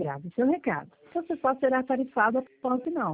grave seu recado. Você só será tarifado após o final.